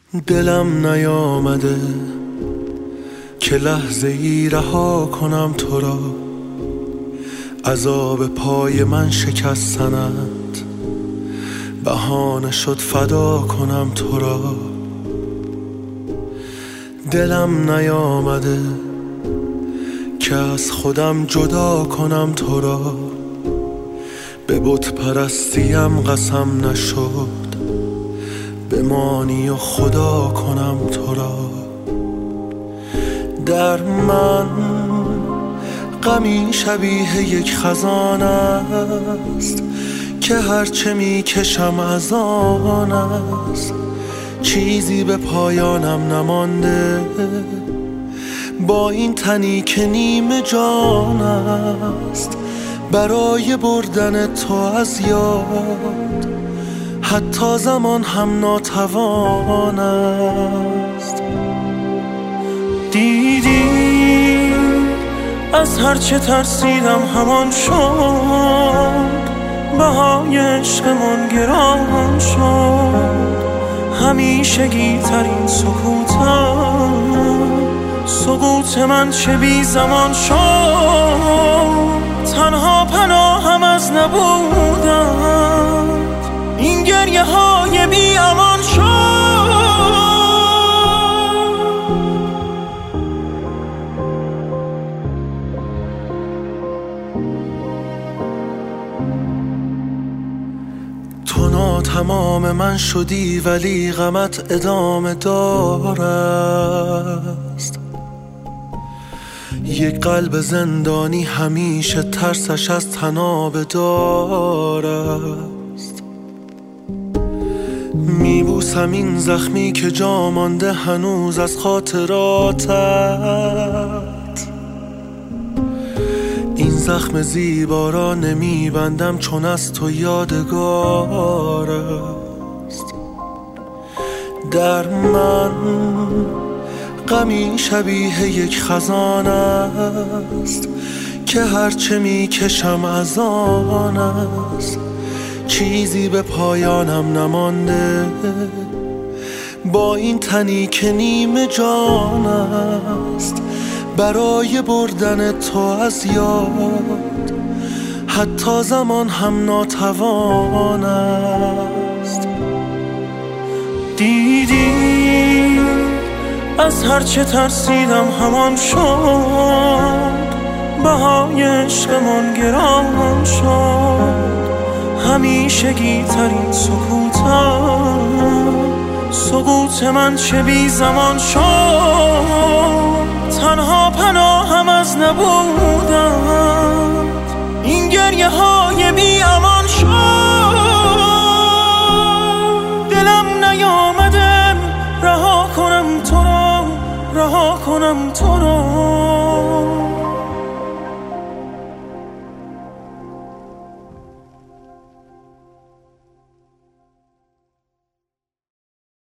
دلم نیامده که لحظه ای رها کنم تو را، عذاب پای من شکستنت بهانه شد فدا کنم تو را. دلم نیامده که از خودم جدا کنم تو را، به بت پرستیم قسم نشد بمانی و خدا کنم تو را. در من غمی شبیه یک خزان است که هرچه می کشم از آن است، چیزی به پایانم نمانده با این تنی که نیم جان است. برای بردن تو از یاد حتی زمان هم ناتوان است. دیدی از هرچه ترسیدم همان شد، بهای عشقمون گران شد. همیشگی ترین سکوت من چه بی زمان شد. تنها پناهم از نبودن این گریه های بی امان شد. تو ناتمام من شدی ولی غمت ادامه دارست. یک قلب زندانی همیشه ترسش از تناب دارست. میبوسم این زخمی که جا مانده هنوز از خاطراتت. این زخم زیبا را نمیبندم چون از تو یادگار است. در من غمی شبیه یک خزان است که هرچه می کشم از آن است، چیزی به پایانم نمانده با این تنی که نیم جان است. برای بردن تو از یاد حتی زمان هم ناتوان است. دیدی از هرچه ترسیدم همان شد، بهای عشقمون گران شد. همیشگی ترین سکوت من چه بی زمان شد. تنها پناهم از نبودن این گریه های بی امان شد. دلم نیامده رها کنم تو را